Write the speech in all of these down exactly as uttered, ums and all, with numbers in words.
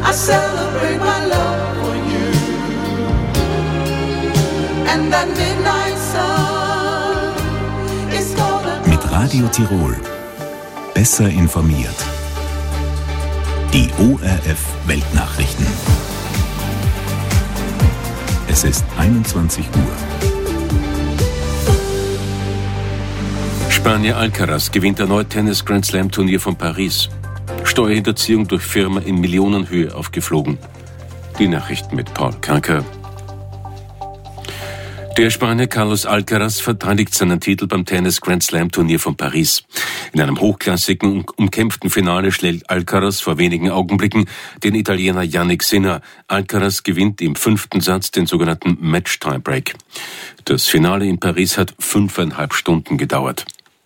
I celebrate my love for you. And that midnight sun is gonna... Mit Radio Tirol. Besser informiert. Die O R F Weltnachrichten. Es ist einundzwanzig Uhr. Spanier Alcaraz gewinnt erneut Tennis-Grand-Slam-Turnier von Paris. Steuerhinterziehung durch Firma in Millionenhöhe aufgeflogen. Die Nachrichten mit Paul Kranker. Der Spanier Carlos Alcaraz verteidigt seinen Titel beim Tennis-Grand-Slam-Turnier von Paris. In einem hochklassigen und umkämpften Finale schlägt Alcaraz vor wenigen Augenblicken den Italiener Jannik Sinner. Alcaraz gewinnt im fünften Satz den sogenannten Match-Tiebreak. Das Finale in Paris hat fünfeinhalb Stunden gedauert.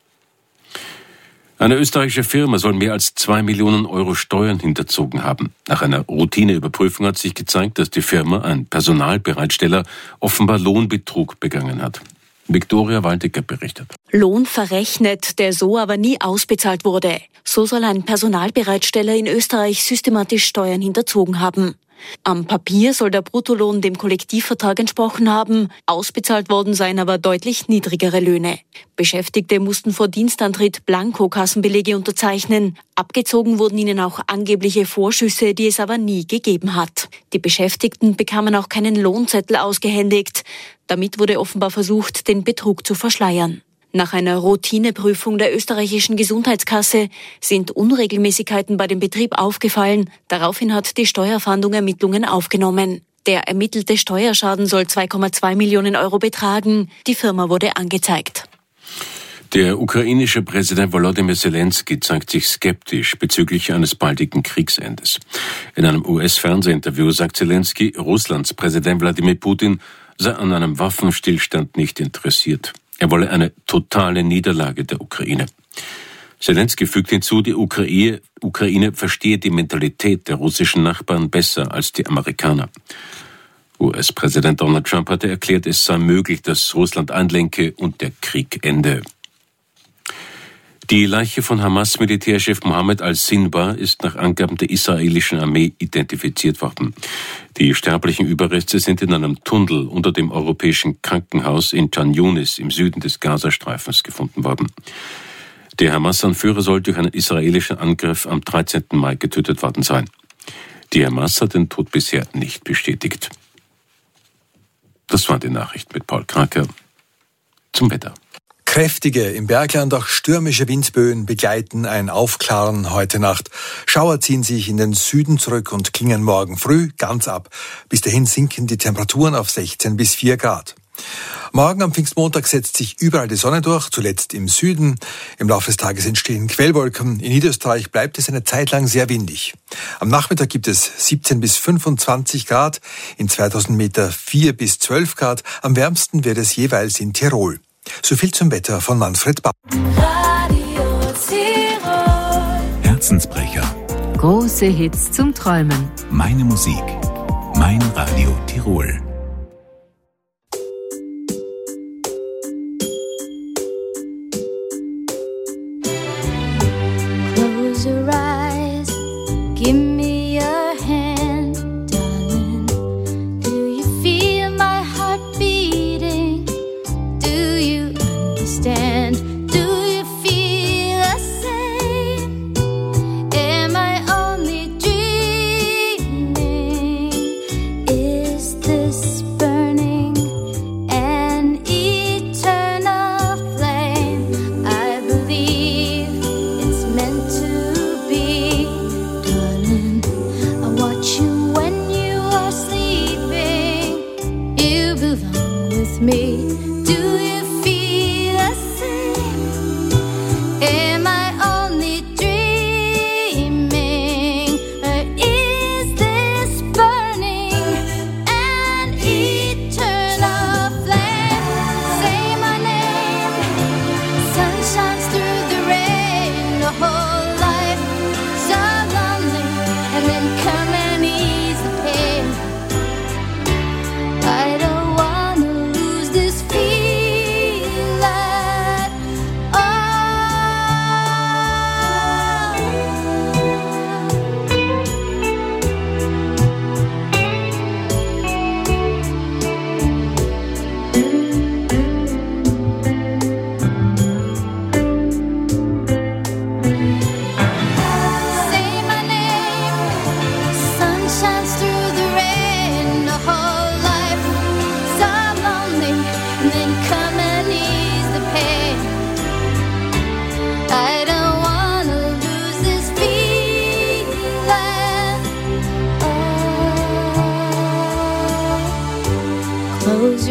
Eine österreichische Firma soll mehr als zwei Millionen Euro Steuern hinterzogen haben. Nach einer Routineüberprüfung hat sich gezeigt, dass die Firma, ein Personalbereitsteller, offenbar Lohnbetrug begangen hat. Viktoria Waldecker berichtet. Lohn verrechnet, der so aber nie ausbezahlt wurde. So soll ein Personalbereitsteller in Österreich systematisch Steuern hinterzogen haben. Am Papier soll der Bruttolohn dem Kollektivvertrag entsprochen haben, ausbezahlt worden seien aber deutlich niedrigere Löhne. Beschäftigte mussten vor Dienstantritt Blankokassenbelege unterzeichnen. Abgezogen wurden ihnen auch angebliche Vorschüsse, die es aber nie gegeben hat. Die Beschäftigten bekamen auch keinen Lohnzettel ausgehändigt. Damit wurde offenbar versucht, den Betrug zu verschleiern. Nach einer Routineprüfung der österreichischen Gesundheitskasse sind Unregelmäßigkeiten bei dem Betrieb aufgefallen. Daraufhin hat die Steuerfahndung Ermittlungen aufgenommen. Der ermittelte Steuerschaden soll zwei Komma zwei Millionen Euro betragen. Die Firma wurde angezeigt. Der ukrainische Präsident Volodymyr Zelensky zeigt sich skeptisch bezüglich eines baldigen Kriegsendes. In einem U S-Fernsehinterview sagt Zelensky, Russlands Präsident Wladimir Putin sei an einem Waffenstillstand nicht interessiert. Er wolle eine totale Niederlage der Ukraine. Zelensky fügt hinzu, die Ukraine, Ukraine verstehe die Mentalität der russischen Nachbarn besser als die Amerikaner. U S-Präsident Donald Trump hatte erklärt, es sei möglich, dass Russland einlenke und der Krieg ende. Die Leiche von Hamas-Militärchef Mohammed al-Sinbar ist nach Angaben der israelischen Armee identifiziert worden. Die sterblichen Überreste sind in einem Tunnel unter dem europäischen Krankenhaus in Khan Yunis im Süden des Gazastreifens gefunden worden. Der Hamas-Anführer soll durch einen israelischen Angriff am dreizehnten Mai getötet worden sein. Die Hamas hat den Tod bisher nicht bestätigt. Das war die Nachricht mit Paul Kraker. Zum Wetter. Kräftige, im Bergland auch stürmische Windböen begleiten ein Aufklaren heute Nacht. Schauer ziehen sich in den Süden zurück und klingen morgen früh ganz ab. Bis dahin sinken die Temperaturen auf sechzehn bis vier Grad. Morgen am Pfingstmontag setzt sich überall die Sonne durch, zuletzt im Süden. Im Laufe des Tages entstehen Quellwolken. In Niederösterreich bleibt es eine Zeit lang sehr windig. Am Nachmittag gibt es siebzehn bis fünfundzwanzig Grad, in zweitausend Meter vier bis zwölf Grad. Am wärmsten wird es jeweils in Tirol. So viel zum Wetter von Manfred Bauer. Radio Tirol. Herzensbrecher. Große Hits zum Träumen. Meine Musik. Mein Radio Tirol. Close your eyes. Give me your hand, darling. Do you feel my heart beating? Do you understand? Do you feel the same? Am I only dreaming? Is this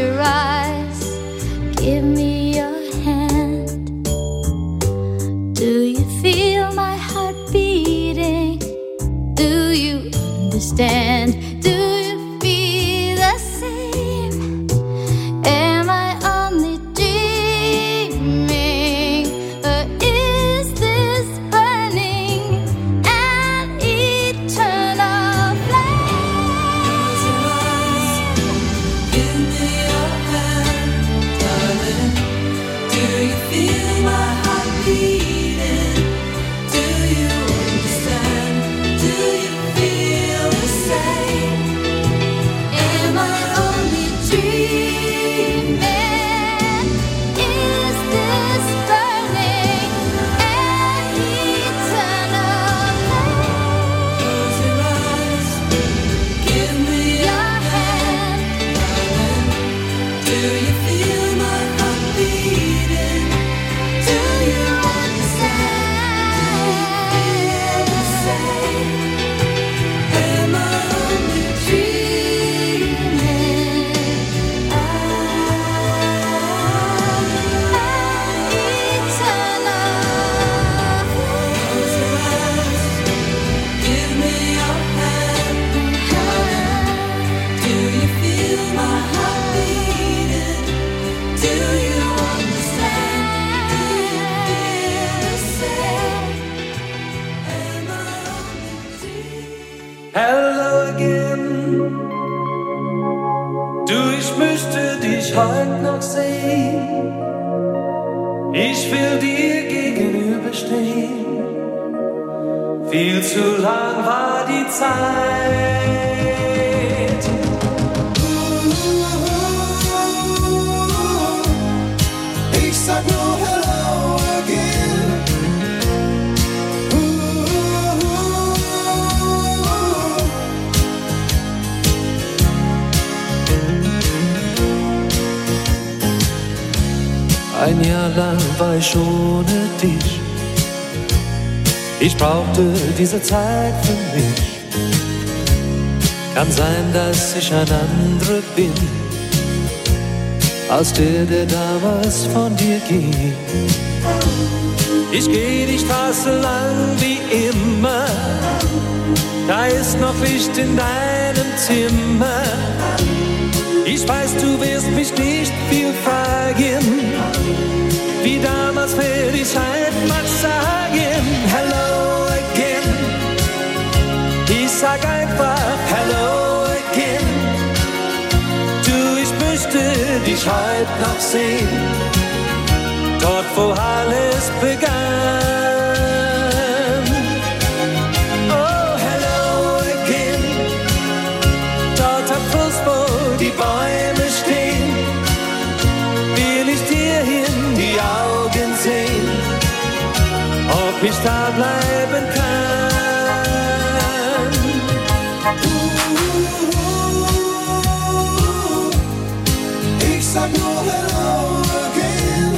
your eyes, give me your hand. Do you feel my heart beating? Do you understand? Do you feel the same? Am I only dreaming? Or is this burning an eternal flame? Give me your hand, darling. Do you feel my heart beating? Do you understand? Do you feel the same? Am I only dreaming? Is this burning an eternal flame? Close your eyes. Give me your hand, darling. Do you feel my heart beating? Do you understand? Do you feel the same? Am I only dreaming? Ah, an eternal flame. Close your eyes. Give me your hand, darling. Do you feel my heart beating? Do you understand? Do you feel the same? Am I only dreaming? Hello again. Du, ich müsste dich heute noch sehen. Ich will dir gegenüberstehen. Viel zu lang war die Zeit. Ich sag nur hello again. Ein Jahr lang war ich ohne dich. Ich brauchte diese Zeit für mich. Kann sein, dass ich ein anderer bin, als der, der damals von dir ging. Ich geh die Straße lang wie immer. Da ist noch Licht in deinem Zimmer. Ich weiß, du wirst mich nicht viel fragen. Wie damals will ich einfach sagen, hello again. Ich sag einfach hello again. Du, ich möchte dich heute noch sehen, dort wo alles begann. Oh, hello again. Dort am Fluss, wo die Bäume stehen, will ich dir in die Augen sehen, ob ich da bleiben kann. Ich sag nur hello again.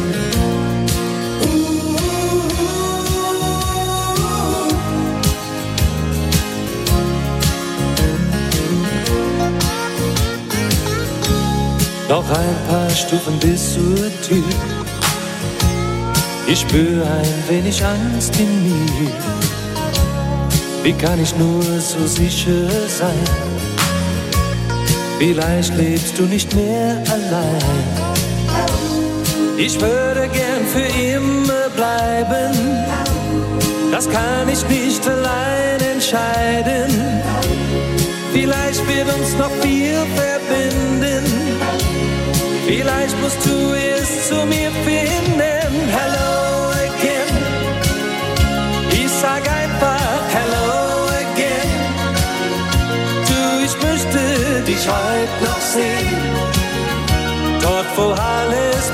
Noch ein paar Stufen bis zur Tür. Ich spür ein wenig Angst in mir. Wie kann ich nur so sicher sein? Vielleicht lebst du nicht mehr allein. Ich würde gern für immer bleiben. Das kann ich nicht allein entscheiden. Vielleicht wird uns noch viel verbinden. Vielleicht musst du es zu mir finden. Hello again. Ich sag einfach hello again. Du, ich möchte dich heute noch sehen, dort wo alles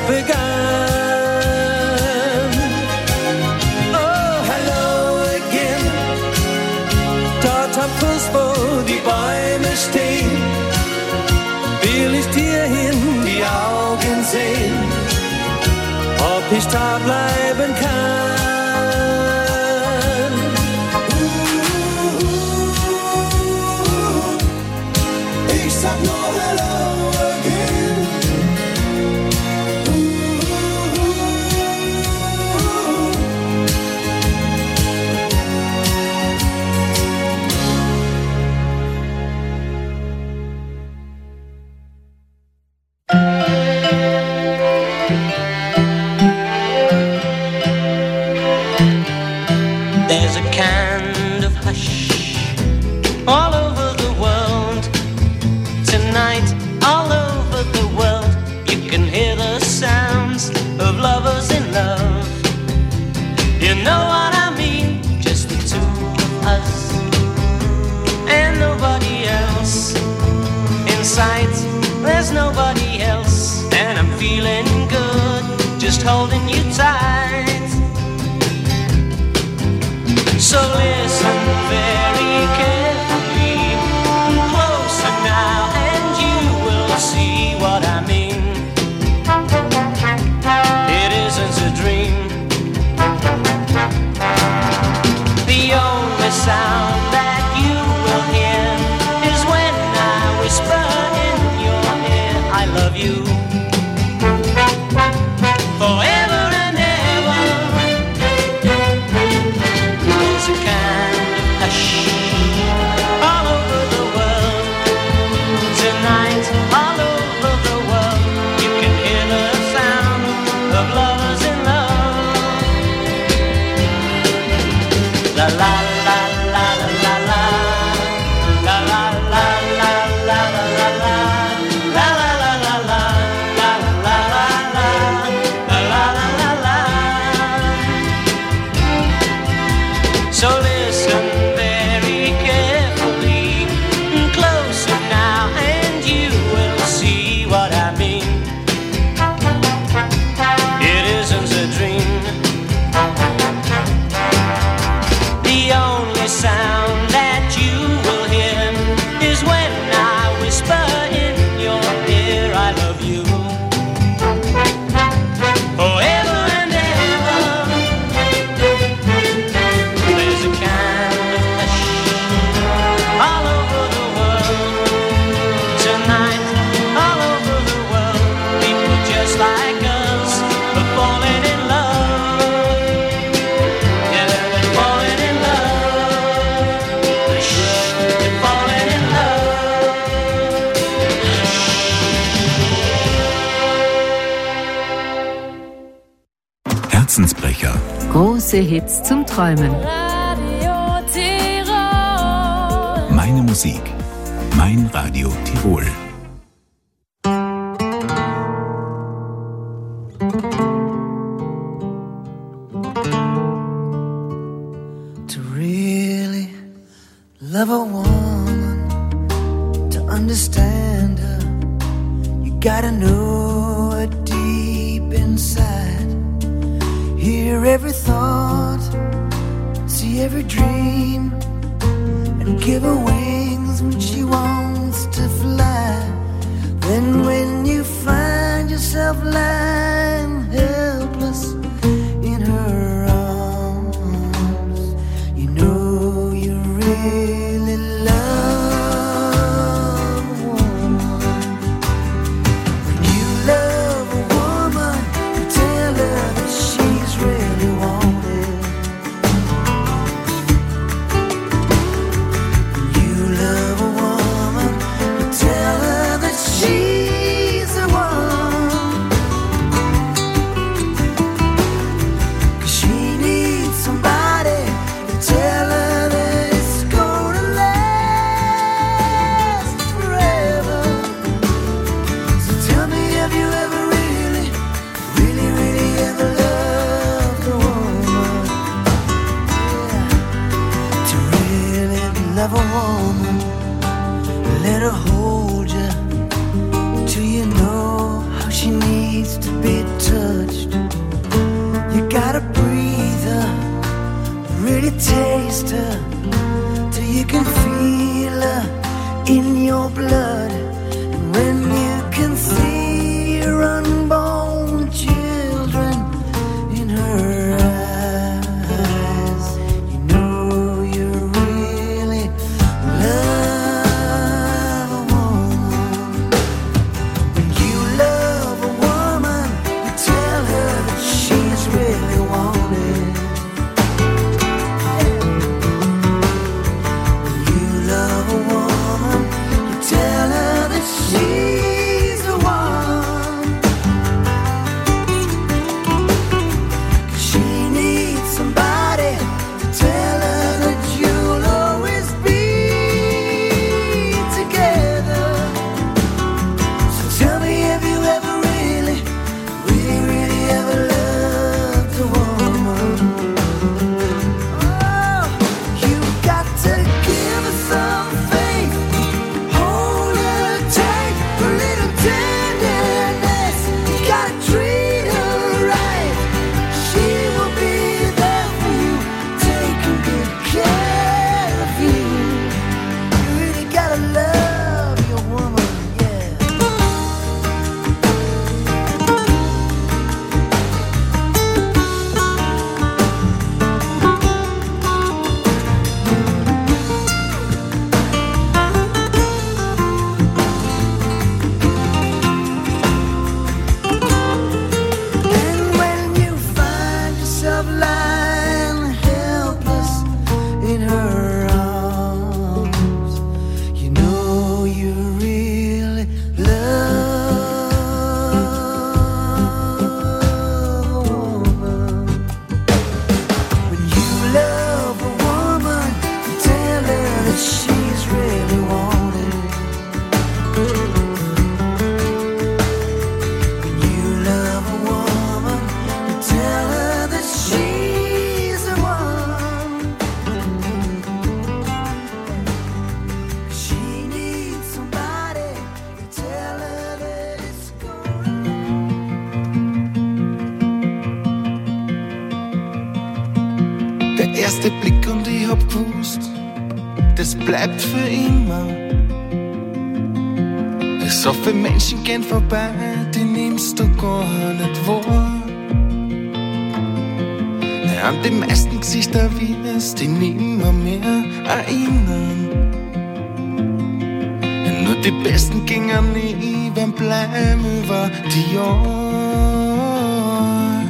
begann. Oh, hello again. Dort am Fluss, wo die Bäume stehen, will ich dir in die Augen sehen, ob ich da bleiben kann. Ich sag nur hello again. sight. There's nobody else, and I'm feeling good, just holding you tight. So listen very carefully, closer now, and you will see what I mean. It isn't a dream. The only sound that you will hear is when I whisper in your ear, I love you forever and ever. There's a kind of hush all over the world. Tonight, all over the world, you can hear the sound of lovers in love. La la la la la la la. La la la la la la la la. La la la la la. La la la la. La la la la la. So listen very carefully, closer now, and you will see what I mean. It isn't a dream. The only sound that you will hear is when I whisper in your ear, I love you forever and ever. There's a kind of hush all over the world. Tonight, all over the world, people just like us are falling in love. Yeah, they're falling in love. Shh, they're falling in love. Herzensbrecher. Große Hits zum Träumen. Radio Tirol. Meine Musik. Mein Radio Tirol. To really love a woman, to understand her, you gotta know her deep inside. Hear every thought, see every dream, and give her wings when she wants to fly. Then when you find yourself lying helpless in her arms, you know you really love a woman. When you love a woman, you tell her that she's really wanted. When you love a woman, you tell her that she's the one. 'Cause she needs somebody to tell her that it's gonna last forever. So tell me, have you ever really, really, really ever loved a woman? Yeah. To really love a woman, let her hold you till you know how she needs to be touched. You gotta breathe her, really taste her, till you can feel her in your blood. And when you can see your unborn children in her eyes, you know you really love a woman. When you love a woman, you tell her that she's really wanted. When you love a woman, you tell her that she erste Blick und ich hab gewusst, das bleibt für immer. So viele Menschen gehen vorbei, die nimmst du gar nicht wahr. An die meisten Gesichter wirst du nimmer mehr erinnern. Nur die Besten gingen nie, werden bleiben über die Jahre.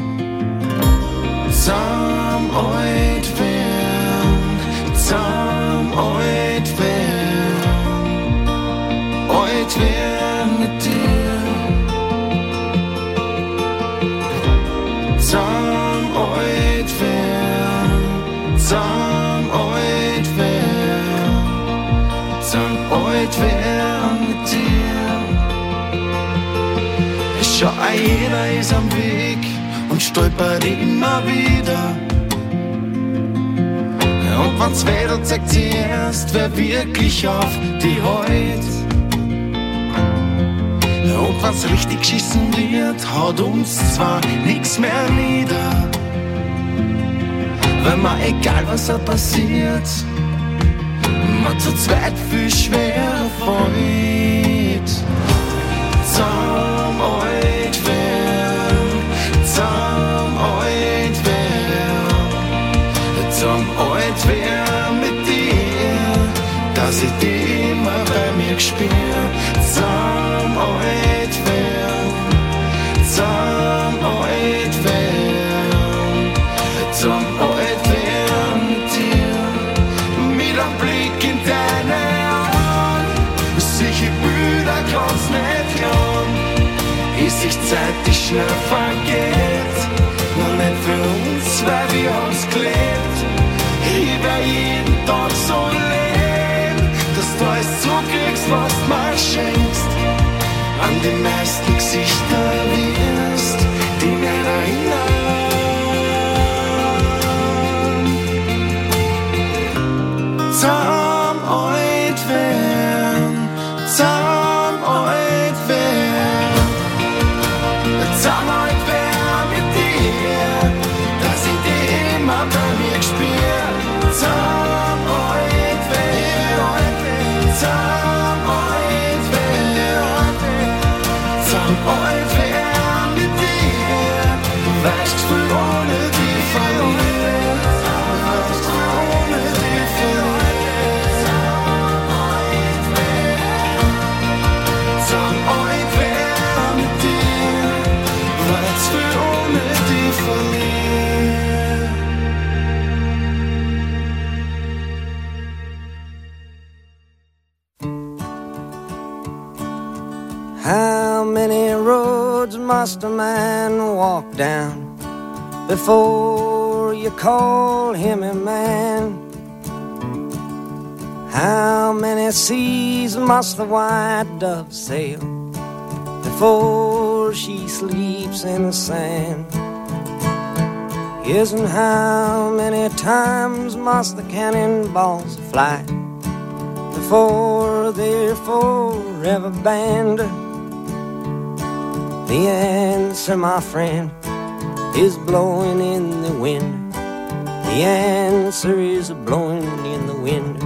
Zum alt werden, zum alt werden, alt werden mit dir. Zum alt werden, zum alt werden, zum alt werden mit dir. Schau, jeder ist am Weg und stolpert immer wieder. Und wenn's weiter zeigt sie erst, wer wirklich auf die heut. Und wenn's richtig geschissen wird, haut uns zwar nix mehr nieder. Weil man, egal was da passiert, man zu zweit viel schwerer fällt. Zum alt werden, zum alt werden, zum alt werden mit dir, dass ich dich immer bei mir spür. Zum alt werden, zum alt werden, zum alt werden mit dir. Mit einem Blick in deine Augen, solche Bilder kann's nicht hören. Ist sich Zeit, die schnell vergeht, nur nicht für uns, weil wir uns gelebt. Ich wär jeden Tag so leben, dass du alles zukriegst, was du mir schenkst. An die meisten Gesichter wirst, die nicht erinnern. Zum alt werden, zum alt werden, zum alt werden mit dir, dass ich dich immer bei mir spür. Zum alt werden, zum alt werden, zum alt werden mit dir, weißt du, ohne die verliert, weißt du, ohne die verliert. Zum alt werden mit dir, weißt du, ohne die verliert. How many roads must a man walk down before you call him a man? How many seas must the white dove sail before she sleeps in the sand? Yes, and how many times must the cannonballs fly before they're forever banned? The answer, my friend, is blowing in the wind. The answer is blowing in the wind.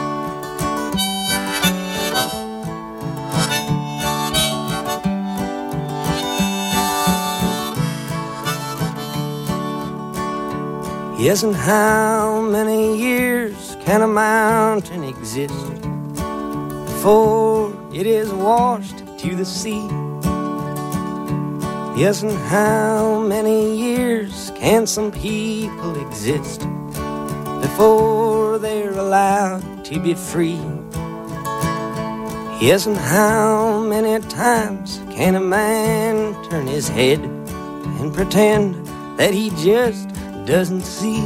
Yes, and how many years can a mountain exist before it is washed to the sea? Yes, and how many years can some people exist before they're allowed to be free? Yes, and how many times can a man turn his head and pretend that he just doesn't see?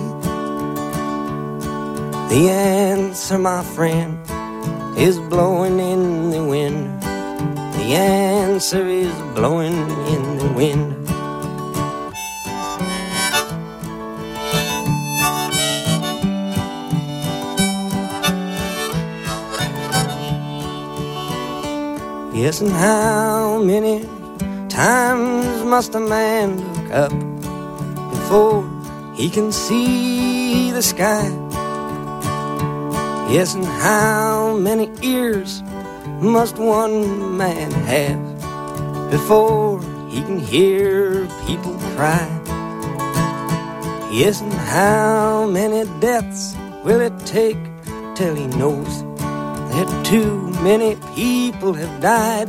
The answer, my friend, is blowing in the wind. The answer is blowing in the wind. Yes, and how many times must a man look up before he can see the the sky. Yes, and how many ears must one man have before he can hear people cry? Yes, and how many deaths will it take till he knows that too many people have died?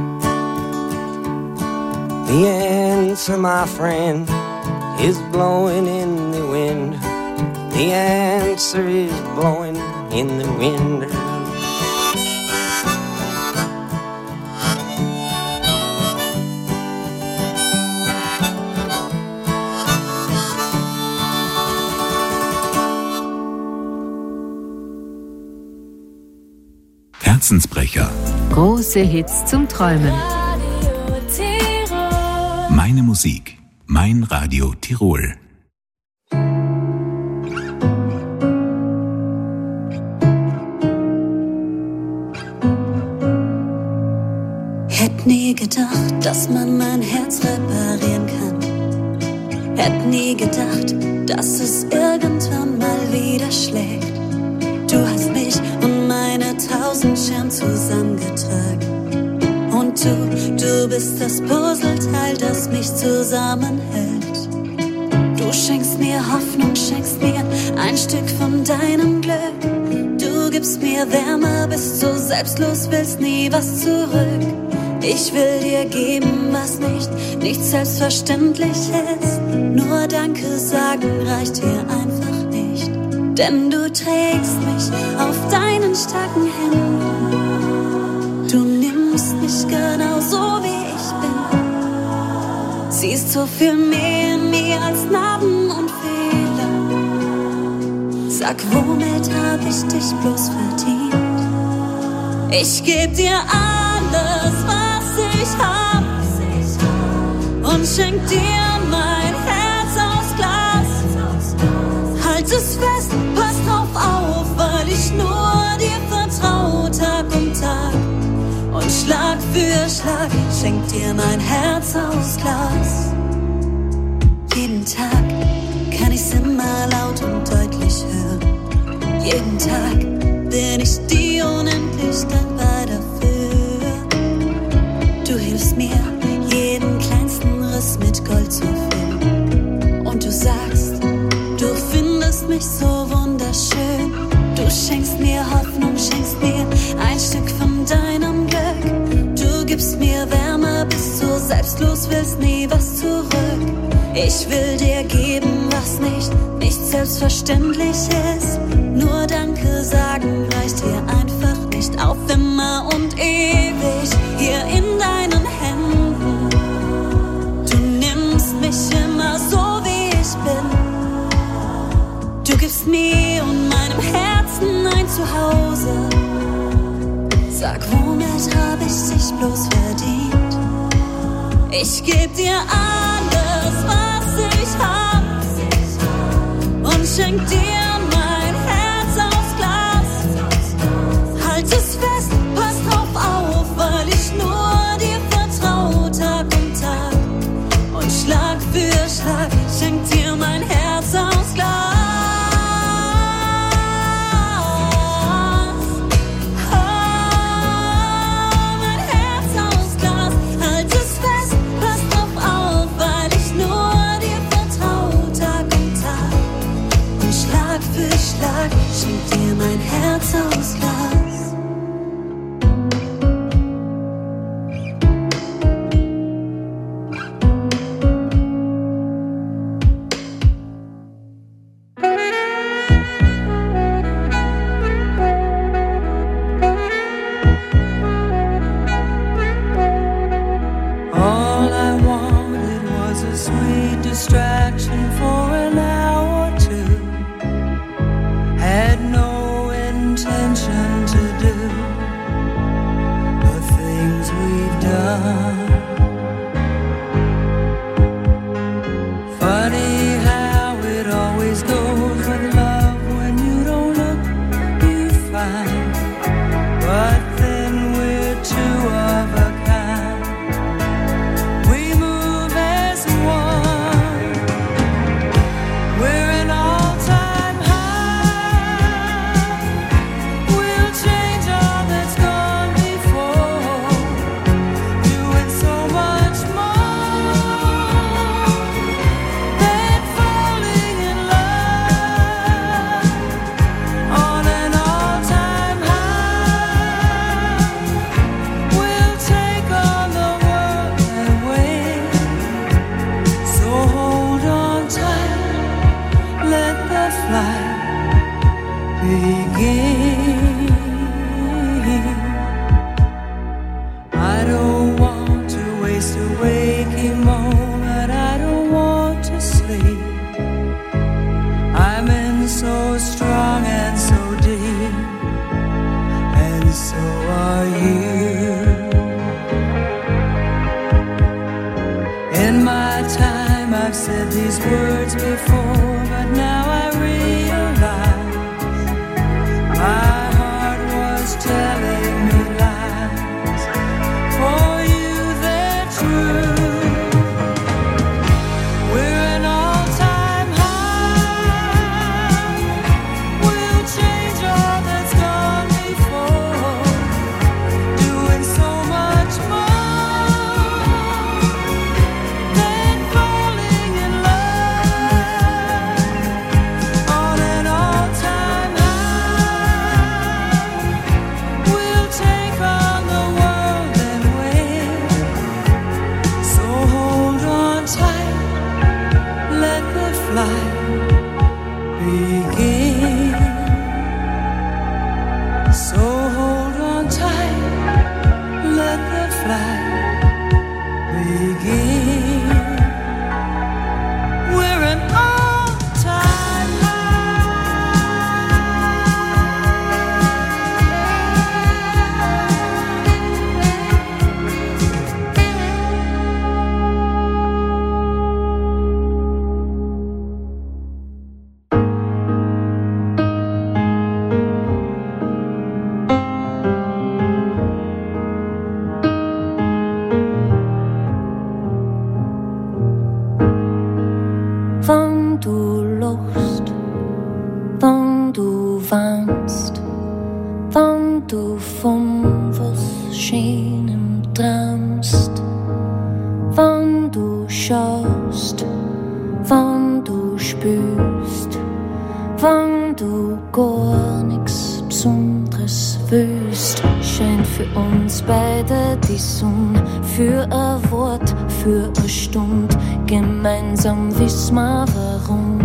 The answer, my friend, is blowing in the wind. The answer is blowing in the wind. Herzensbrecher. Große Hits zum Träumen. Meine Musik. Mein Radio Tirol. Hätt nie gedacht, dass man mein Herz reparieren kann. Hätt nie gedacht, dass es irgendwann mal wieder schlägt. Du hast mich und meine tausend Scherben zusammengetragen. Und du, du bist das Puzzleteil, das mich zusammenhält. Du schenkst mir Hoffnung, schenkst mir ein Stück von deinem Glück. Du gibst mir Wärme, bist so selbstlos, willst nie was zurück. Ich will dir geben, was nicht, nicht selbstverständlich ist. Nur Danke sagen reicht hier einfach nicht. Denn du trägst mich auf deinen starken Händen. Du nimmst mich genau so, wie ich bin. Siehst so viel mehr in mir als Narben und Fehler. Sag, womit hab ich dich bloß verdient? Ich geb dir alles, was ich hab, und schenk dir mein Herz aus Glas. Halt es fest, pass drauf auf, weil ich nur dir vertrau Tag um Tag. Und Schlag für Schlag schenk dir mein Herz aus Glas. Jeden Tag kann ich's immer laut und deutlich hören. Jeden Tag bin ich dir unendlich dankbar dafür. Du hilfst mir, jeden kleinsten Riss mit Gold zu füllen. Und du sagst, du findest mich so wunderschön. Du schenkst mir Hoffnung, schenkst mir ein Stück von deinem Glück. Du gibst mir Wärme, bist so selbstlos, willst nie was zurück. Ich will dir geben, was nicht, nicht selbstverständlich ist. Nur Danke sagen reicht hier einfach nicht. Auf immer und ewig hier in deinen Händen. Du nimmst mich immer so, wie ich bin. Du gibst mir und meinem Herzen ein Zuhause. Sag, womit hab ich dich bloß verdient? Ich geb dir alles, was ich hab, und schenk dir mein Herz aus Glas. Halt es fest, pass drauf auf, weil ich nur dir vertrau Tag um Tag. Und Schlag für Schlag schenk dir mein Herz aus Glas. so are you. In my time I've said these words before, but now I realize my heart was telling me lies. For you they're true. We're an all-time high. We'll change all that's gone before, doing so much more than falling in love. On an all-time high, we'll take on the world and win. So hold on tight, let the flight begin. So hold on tight, let the flight begin. We're an all-time Wann du lachst, wann du weinst, wann du von was Schönem träumst, wann du schaust, wann du spürst, wann du gar nix Besonderes willst, scheint für uns beide die Sonne, für ein Wort, für eine Stunde, gemeinsam wissen wir warum.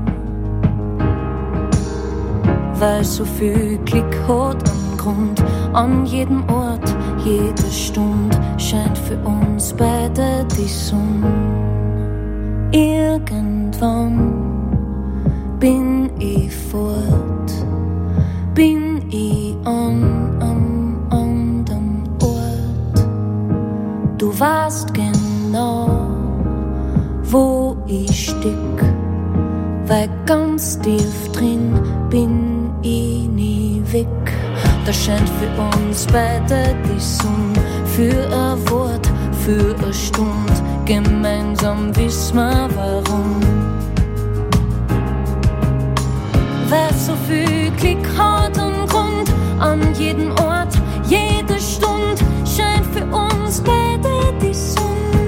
Weil so viel Glück hat am Grund, an jedem Ort, jede Stunde, scheint für uns beide die Sonne. Irgendwann bin ich fort, bin ich an einem anderen Ort. Du weißt genau, wo ich steck, weil ganz tief drin bin ich nie weg. Da scheint für uns beide die Sonne, für ein Wort, für eine Stunde, gemeinsam wissen wir warum. Weil so viel Glück hat und Grund, an jedem Ort, jede Stunde, scheint für uns beide die Sonne.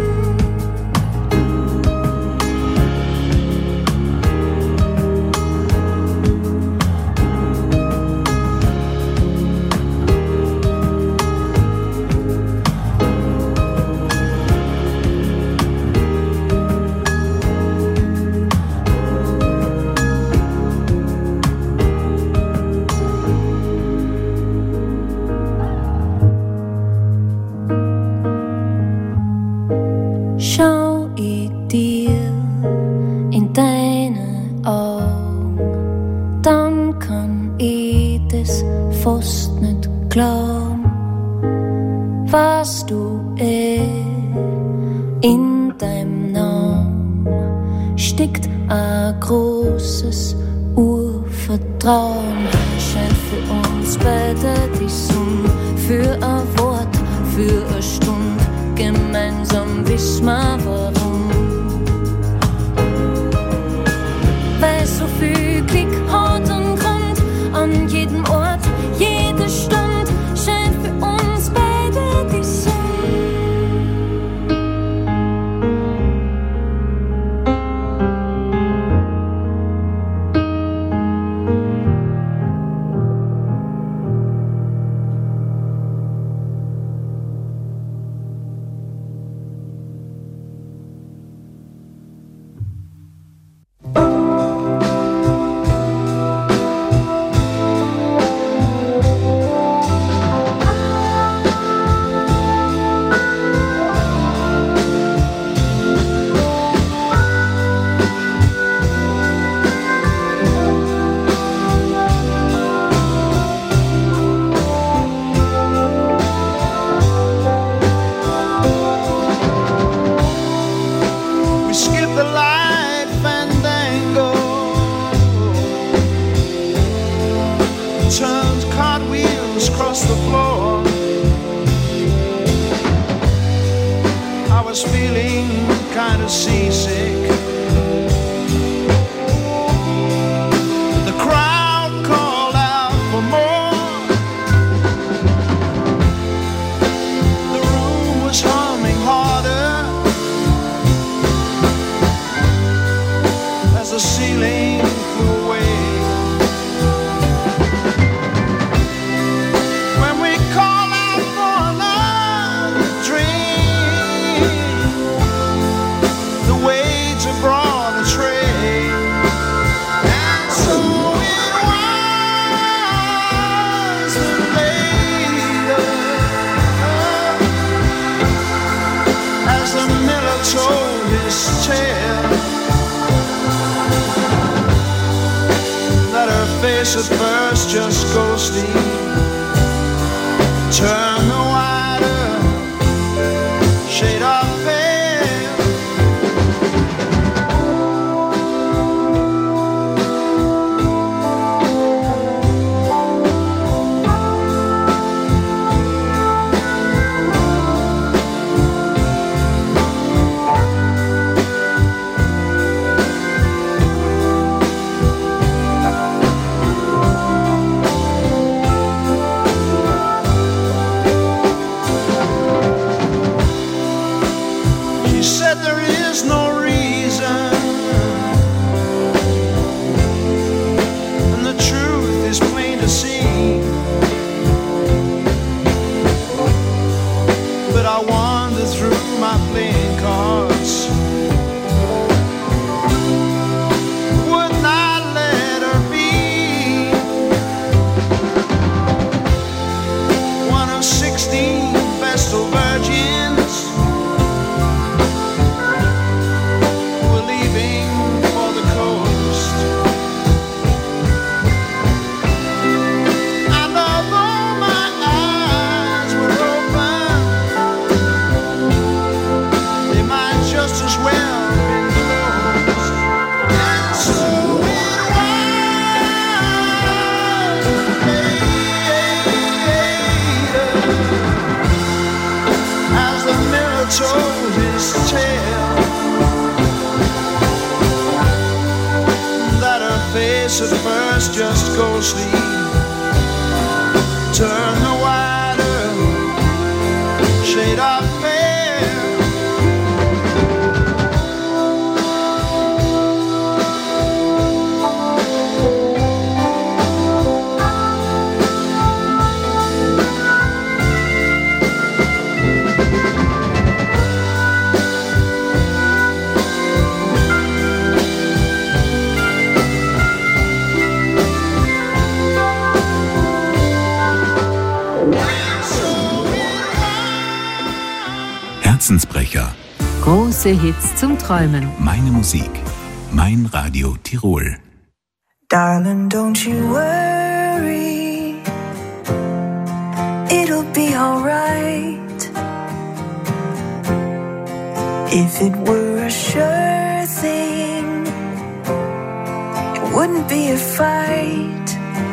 Schau ich dir in deine Augen, dann kann ich das fast nicht glauben. Weißt du eh, in deinem Namen steckt ein großes Urvertrauen. Scheint für uns beide die Sonne, für ein Wort, für eine Stunde, gemeinsam wissen wir warum. Weil so viel Glück hat und Grund, an jedem Ort, jede Stunde, scheint für uns beide die Sonne. feeling kind of seasick. The crowd called out for more. The room was humming harder as the ceiling flew away. When we call out for another drink, the waves have brought a tray. And so it was that later, as the miller told his tale, that her face at first just ghostly turned the wider shade of pale. He said there is no reason, and the truth is plain to see. But I wander through my playing cards, would not let her be one of sixteen Vestal virgins who were leaving for the coast. And although my eyes were open, they might just as well been closed. And so it was later, as the mirror told his tale, that her face at first just ghostly turned the wider shade of pale. Herzensbrecher. Große Hits zum Träumen. Meine Musik. Mein Radio Tirol. Darling, don't you worry, it'll be alright. If it were a sure thing, it wouldn't be a fight.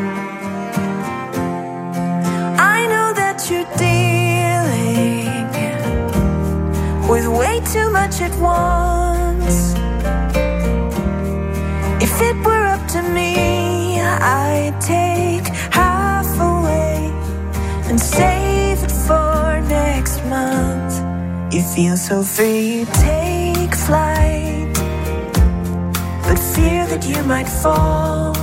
I know that you're dealing with way too much at once. If it were up to me, I'd take half away and save it for next month. You feel so free, you take flight, but fear that you might fall.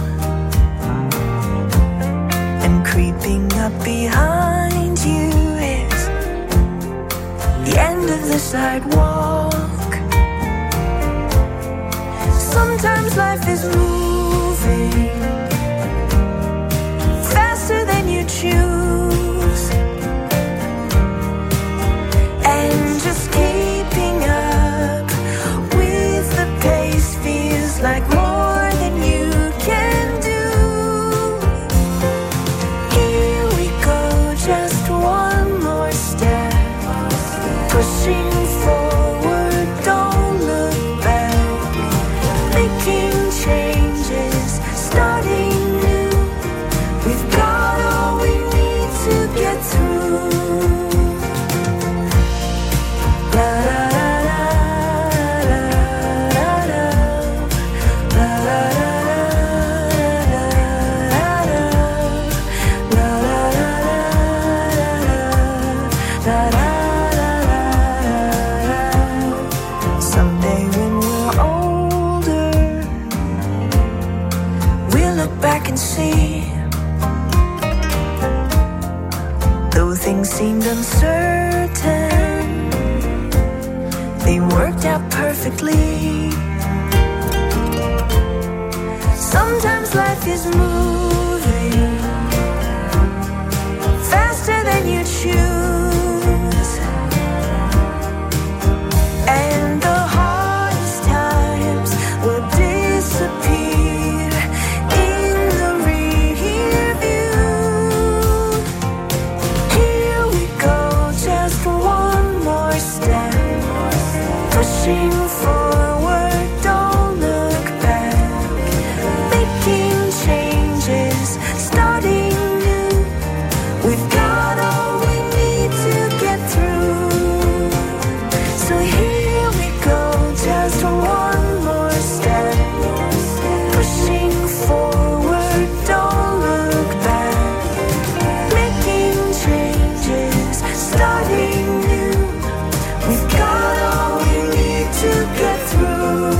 And creeping up behind you is the end of the sidewalk. Sometimes life is moving faster than you choose, and just keeping up with the pace feels like more than you can do. Here we go, just one more step, pushing forward, don't look back, making changes, starting new. We've got all we need to get through. La, la, la, la. Someday when we're older, we'll look back and see, though things seemed uncertain, they worked out perfectly. Sometimes life is moving faster than you choose, and the hardest times will disappear in the rear view. Here we go, just one more step, pushing forward, don't look back, making changes, starting new. We've got all we need to get through. So here we go, just one more step, pushing forward, don't look back, making changes, starting new. We've got all we need to get through.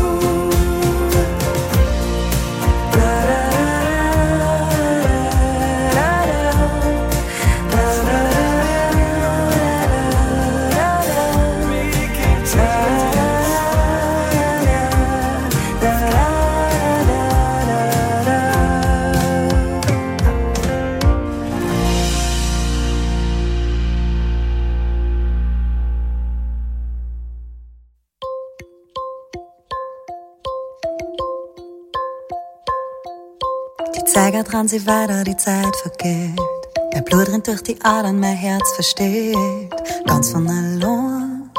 Die Zeiger dran sie weiter, die Zeit vergeht. Mein Blut rinnt durch die Adern, mein Herz versteht, ganz von allein.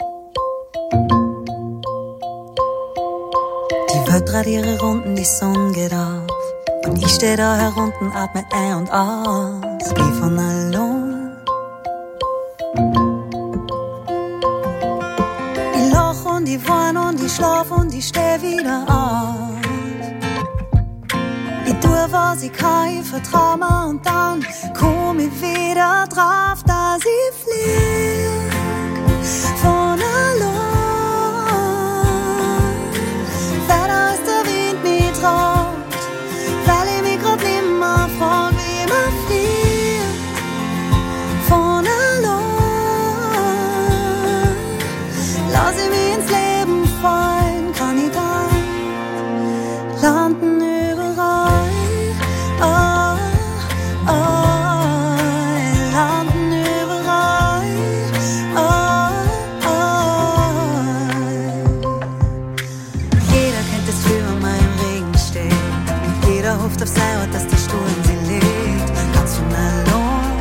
Die Welt dreht ihre Runden, die Sonne geht auf, und ich steh da herunten, atme ein und aus, wie von allein. Ich lach und ich wein und ich schlaf und ich steh wieder auf. Ich tue, was ich kann, ich vertrau mir und dann komm ich wieder drauf, dass ich flieg von allein. Weiter als der Wind mich traut, weil ich mich grad nimmer frag, wie man fliegt von allein. Lass ich mich ins Leben fallen, kann ich dann landen überall. Oh, oh, landen überall. Oh, oh. Jeder kennt das Gefühl, wenn man im Regen steht. Jeder hofft auf sein Ort, dass der Sturm sie legt, ganz von allein.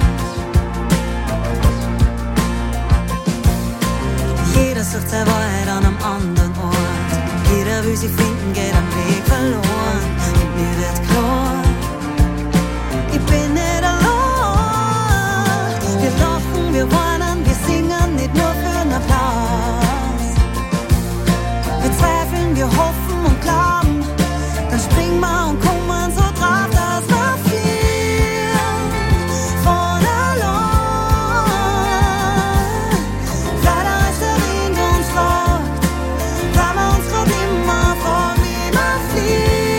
Jeder sucht seine Wahrheit an einem anderen Ort. Jeder will sie finden, geht am Weg verloren. Und mir wird klar, ich bin nicht allein. Wir lachen, wir weinen, wir singen, nicht nur für einen Applaus. Wir zweifeln, wir hoffen und glauben, dann springen wir und kommen so drauf, dass wir fliehen von allein. Weiter als der Wind uns fragt, weil wir uns grad immer fragen, wie wir fliehen.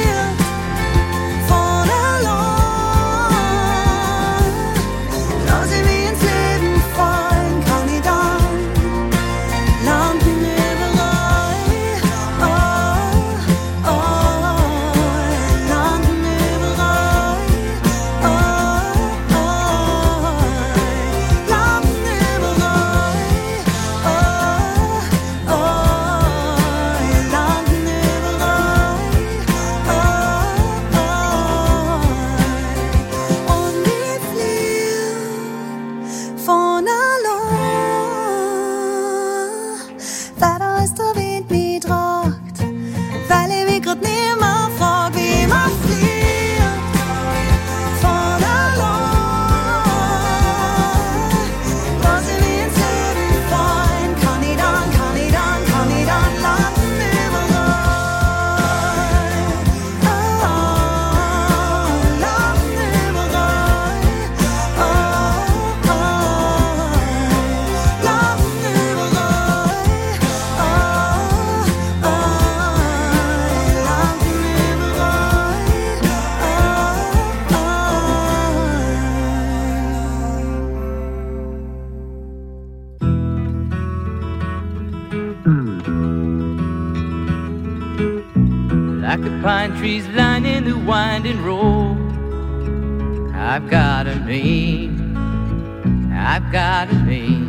like the pine trees lining the winding road. I've got a name, I've got a name,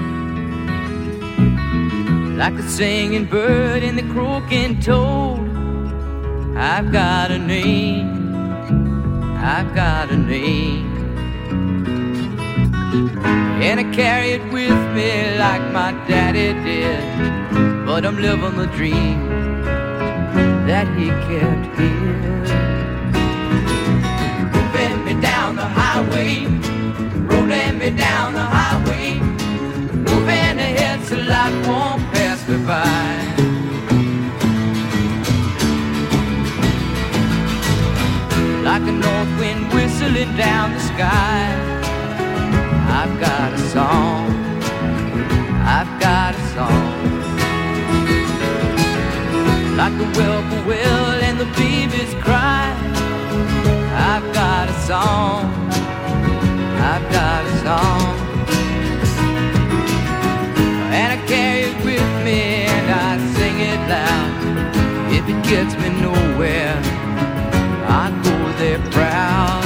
like the singing bird and the croaking toad. I've got a name, I've got a name, and I carry it with me like my daddy did. But I'm living the dream that he kept here. Moving me down the highway, rolling me down the highway, moving ahead so life won't pass me by. Like a north wind whistling down the sky, I've got a song, I've got a song, like the whippoorwill and the baby's cry. I've got a song, I've got a song, and I carry it with me and I sing it loud. If it gets me nowhere, I go there proud.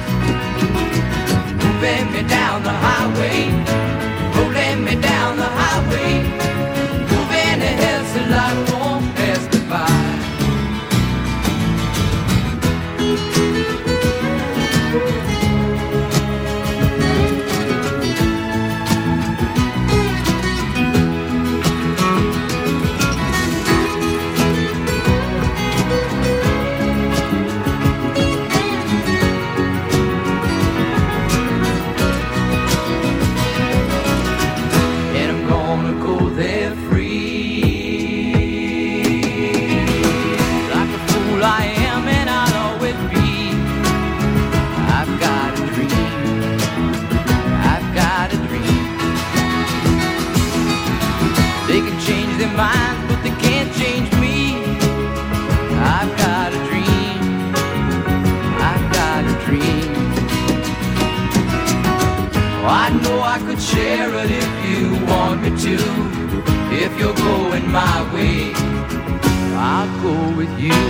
Moving me down the highway, rolling me down the highway, moving ahead so life won't pass me by. Minds, but they can't change me. I've got a dream, I've got a dream. Oh, I know I could share it if you want me to. If you're going my way, I'll go with you.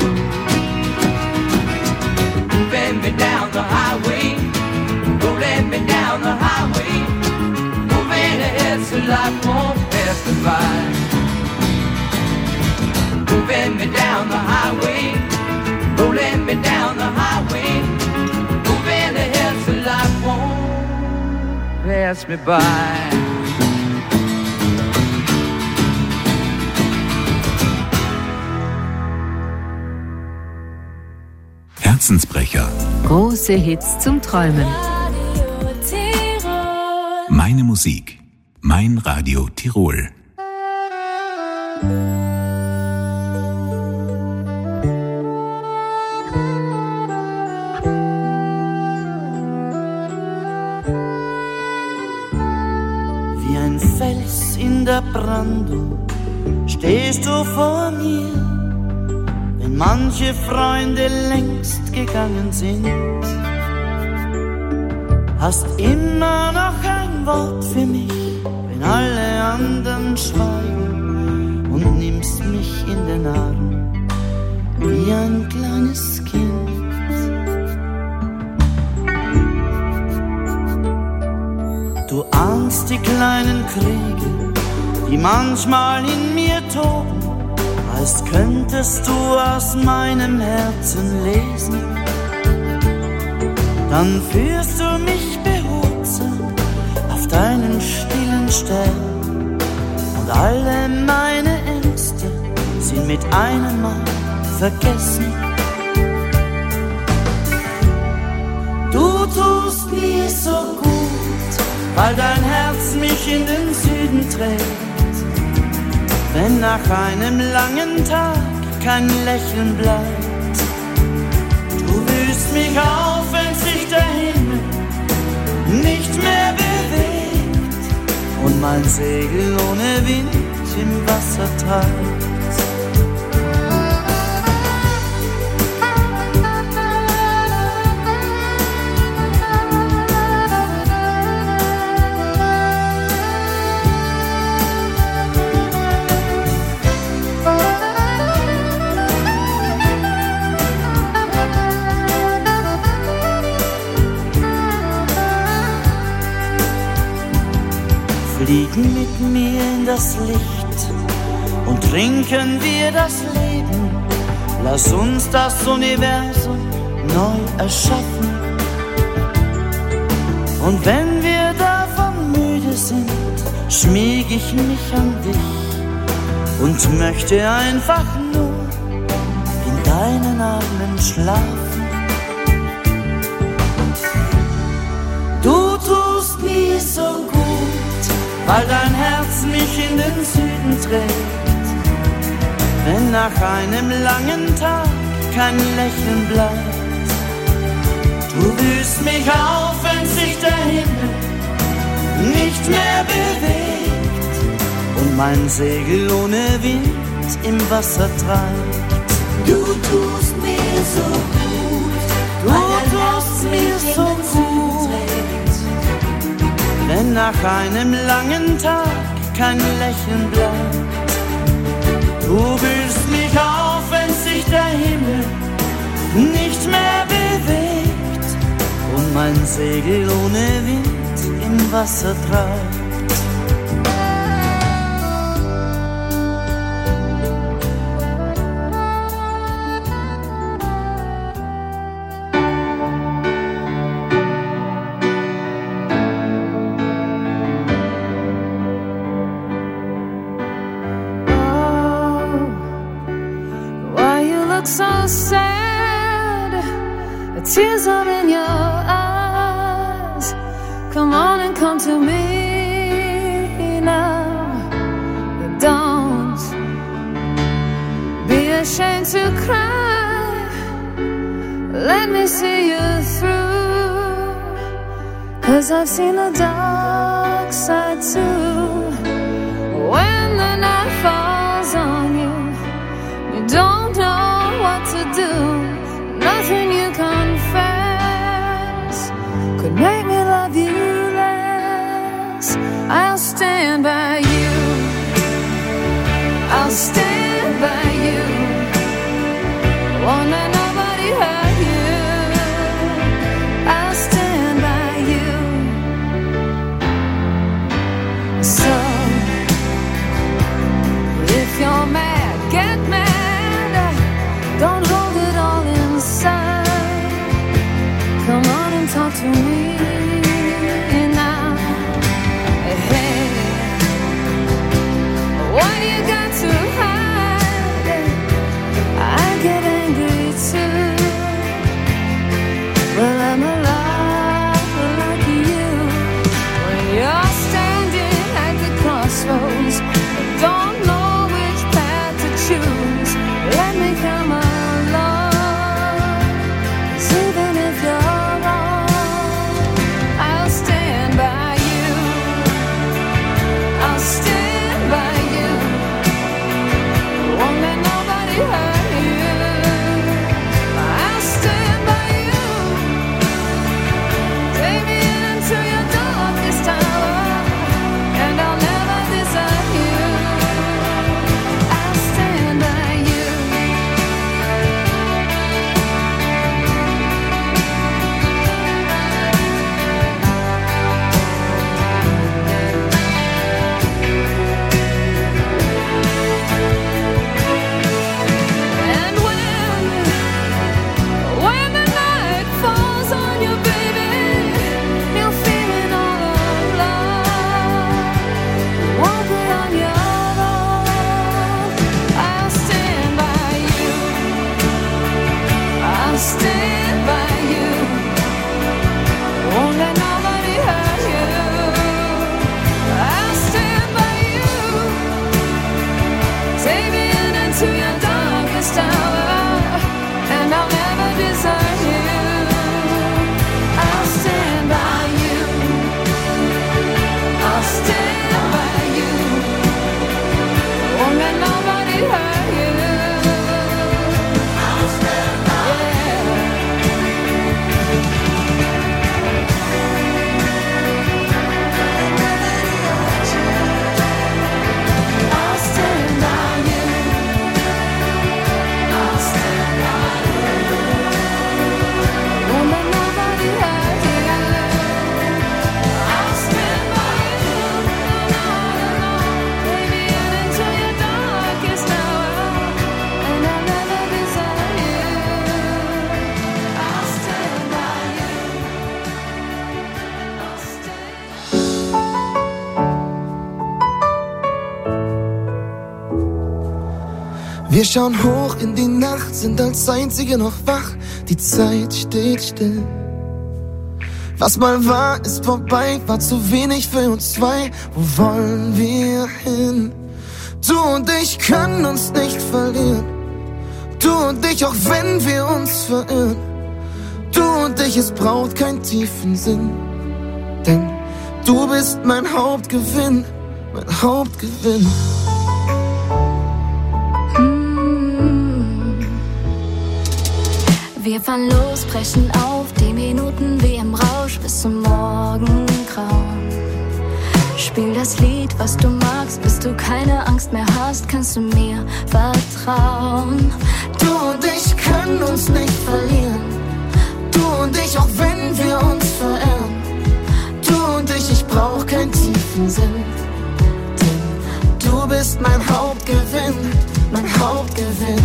Moving me down the highway, rolling me down the highway, moving ahead so life won't pass me by. Moving me down the highway, rolling me down the highway, moving ahead so life won't pass me by. Herzensbrecher. Große Hits zum Träumen. Meine Musik. Mein Radio Tirol. In der Brandung stehst du vor mir, wenn manche Freunde längst gegangen sind. Hast immer noch ein Wort für mich, wenn alle anderen schweigen, und nimmst mich in den Arm wie ein kleines Kind. Du ahnst die kleinen Kriege, die manchmal in mir toben, als könntest du aus meinem Herzen lesen. Dann führst du mich behutsam auf deinen stillen Stern, und alle meine Ängste sind mit einem Mal vergessen. Du tust mir so gut, weil dein Herz mich in den Süden trägt. Wenn nach einem langen Tag kein Lächeln bleibt, du wühlst mich auf, wenn sich der Himmel nicht mehr bewegt und mein Segel ohne Wind im Wasser treibt. fliegen mit mir in das Licht und trinken wir das Leben. Lass uns das Universum neu erschaffen. Und wenn wir davon müde sind, schmieg ich mich an dich und möchte einfach nur in deinen Armen schlafen. Du tust mir so gut, weil dein Herz mich in den Süden trägt. Wenn nach einem langen Tag kein Lächeln bleibt, du wühlst mich auf, wenn sich der Himmel nicht mehr bewegt und mein Segel ohne Wind im Wasser treibt. Du tust mir so gut, du tust mir so gut, wenn nach einem langen Tag kein Lächeln bleibt. Du wühlst mich auf, wenn sich der Himmel nicht mehr bewegt und mein Segel ohne Wind im Wasser treibt. So sad, the tears are in your eyes. Come on and come to me now. Don't be ashamed to cry. Let me see you through, 'cause I've seen the dark side too. When the night falls on you, you don't know what to do. Nothing you confess could make me love you less. I'll stand by you, I'll stand by you. Won't let nobody hurt you. I'll stand by you. So if you're mad, get mad. Don't hold it all inside. Come on and talk to me now. Hey, what you got to hide? I get angry too. Well, I'm alive like you. When you're standing at the Wir schauen hoch in die Nacht, sind als Einzige noch wach. Die Zeit steht still. Was mal war, ist vorbei, war zu wenig für uns zwei. Wo wollen wir hin? Du und ich können uns nicht verlieren. Du und ich, auch wenn wir uns verirren. Du und ich, es braucht keinen tiefen Sinn. Denn du bist mein Hauptgewinn, mein Hauptgewinn. Wir fahren los, brechen auf, die Minuten wie im Rausch bis zum Morgengrauen. Spiel das Lied, was du magst, bis du keine Angst mehr hast, kannst du mir vertrauen. Du und ich können uns nicht verlieren. Du und ich, auch wenn wir uns verirren. Du und ich, ich brauch keinen tiefen Sinn. Denn du bist mein Hauptgewinn, mein Hauptgewinn.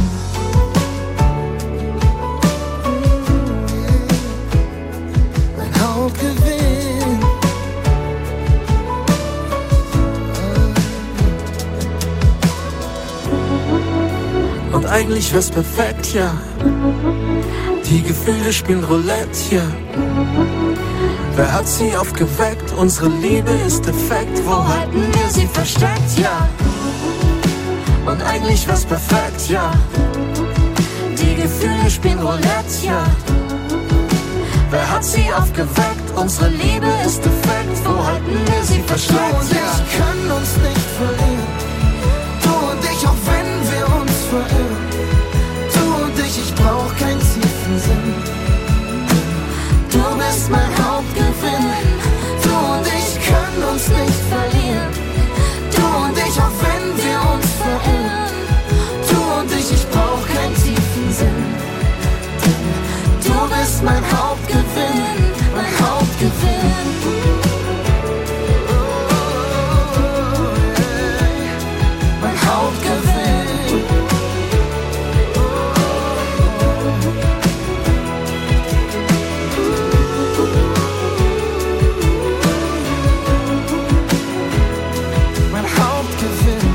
Hauptgewinn. Und eigentlich wär's perfekt, ja. Die Gefühle spielen Roulette, ja. Wer hat sie aufgeweckt? Unsere Liebe ist defekt. Wo halten wir sie versteckt, ja. Und eigentlich wär's perfekt, ja. Die Gefühle spielen Roulette, ja. Wer hat sie aufgeweckt? Unsere Liebe ist defekt. Wo halten wir sie versteckt? Du und ich können uns nicht verlieren. Du und ich, auch wenn wir uns verirren. Du und ich, ich brauch keinen tiefen Sinn. Du bist mein Hauptgewinn. Du und ich können uns nicht verlieren. Du und ich, auch wenn wir uns verirren. Du und ich, ich brauch keinen tiefen Sinn. Du bist mein Hauptgewinn, mein Hauptgewinn. Mein Hauptgewinn. Mein Hauptgewinn.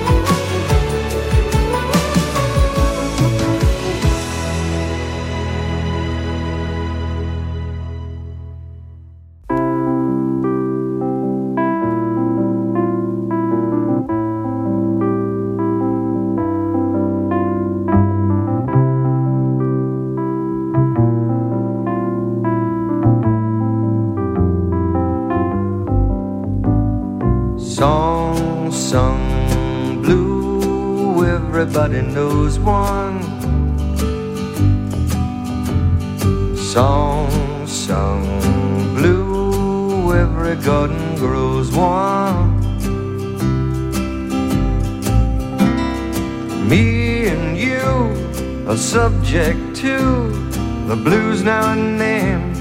Song sung blue, everybody knows one. Song sung blue, every garden grows one. Me and you are subject to the blues now and then.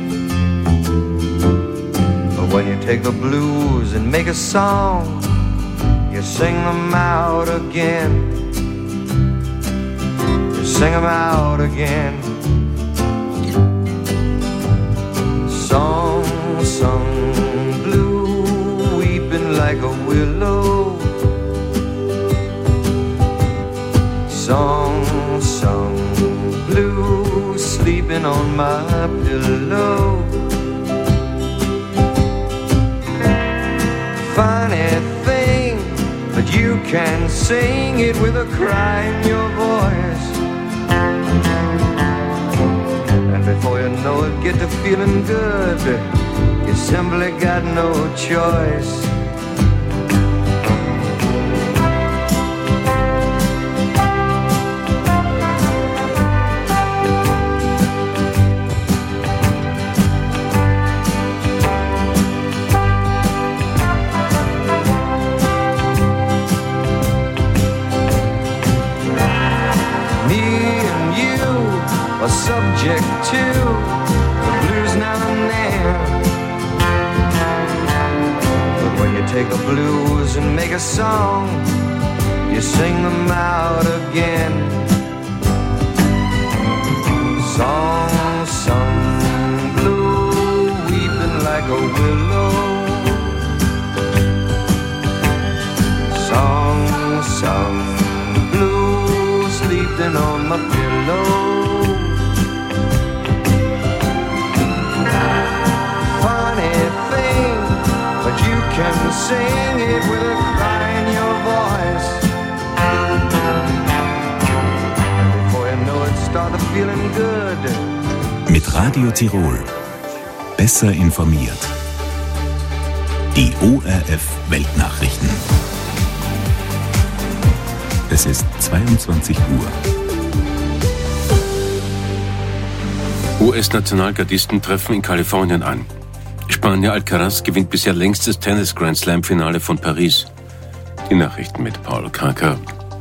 When you take the blues and make a song, you sing them out again. You sing them out again. Song sung blue, weeping like a willow. Song sung blue, sleeping on my pillow. Funny thing, but you can sing it with a cry in your voice. And before you know it, get to feeling good. You simply got no choice. Subject to the blues now and then. But when you take the blues and make a song, you sing them out again. Song sung blue, weeping like a willow. Song sung blue, my pillow. Funny thing, but you can sing it with a cry in your voice. And before you know it, start feeling good. Mit Radio Tirol. Besser informiert. Die O R F Weltnachrichten. Es ist zweiundzwanzig Uhr. U S-Nationalgardisten treffen in Kalifornien an. Spanier Alcaraz gewinnt bisher längstes Tennis-Grand-Slam-Finale von Paris. Die Nachrichten mit Paul Kraker.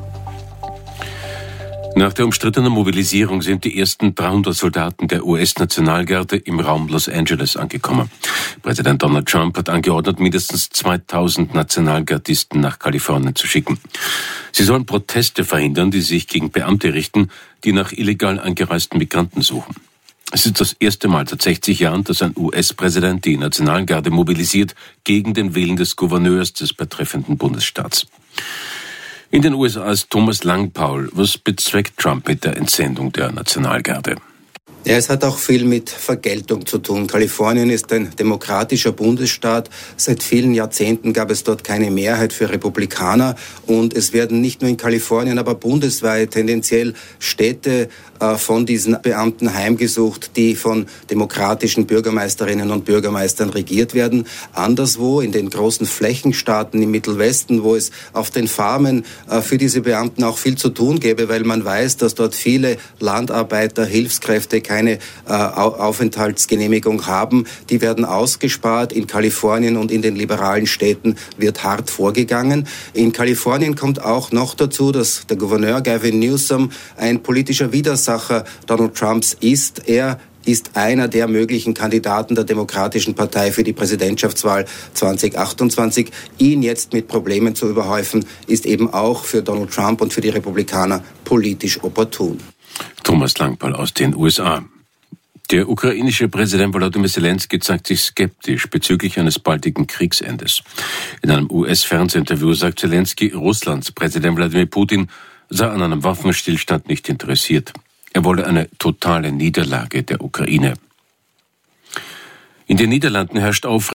Nach der umstrittenen Mobilisierung sind die ersten dreihundert Soldaten der U S-Nationalgarde im Raum Los Angeles angekommen. Präsident Donald Trump hat angeordnet, mindestens zweitausend Nationalgardisten nach Kalifornien zu schicken. Sie sollen Proteste verhindern, die sich gegen Beamte richten, die nach illegal eingereisten Migranten suchen. Es ist das erste Mal seit sechzig Jahren, dass ein U S-Präsident die Nationalgarde mobilisiert gegen den Willen des Gouverneurs des betreffenden Bundesstaats. In den U S A ist Thomas Lang. Paul, was bezweckt Trump mit der Entsendung der Nationalgarde? Ja, es hat auch viel mit Vergeltung zu tun. Kalifornien ist ein demokratischer Bundesstaat. Seit vielen Jahrzehnten gab es dort keine Mehrheit für Republikaner. Und es werden nicht nur in Kalifornien, aber bundesweit tendenziell Städte äh, von diesen Beamten heimgesucht, die von demokratischen Bürgermeisterinnen und Bürgermeistern regiert werden. Anderswo, in den großen Flächenstaaten im Mittelwesten, wo es auf den Farmen äh, für diese Beamten auch viel zu tun gäbe, weil man weiß, dass dort viele Landarbeiter, Hilfskräfte keine äh, Aufenthaltsgenehmigung haben. Die werden ausgespart. In Kalifornien und in den liberalen Städten wird hart vorgegangen. In Kalifornien kommt auch noch dazu, dass der Gouverneur Gavin Newsom ein politischer Widersacher Donald Trumps ist. Er ist einer der möglichen Kandidaten der Demokratischen Partei für die Präsidentschaftswahl zwanzig achtundzwanzig. Ihn jetzt mit Problemen zu überhäufen, ist eben auch für Donald Trump und für die Republikaner politisch opportun. Thomas Langpal aus den U S A. Der ukrainische Präsident Volodymyr Zelensky zeigt sich skeptisch bezüglich eines baldigen Kriegsendes. In einem U S-Fernsehinterview sagt Zelensky, Russlands Präsident Wladimir Putin sei an einem Waffenstillstand nicht interessiert. Er wolle eine totale Niederlage der Ukraine. In den Niederlanden herrscht Aufregung.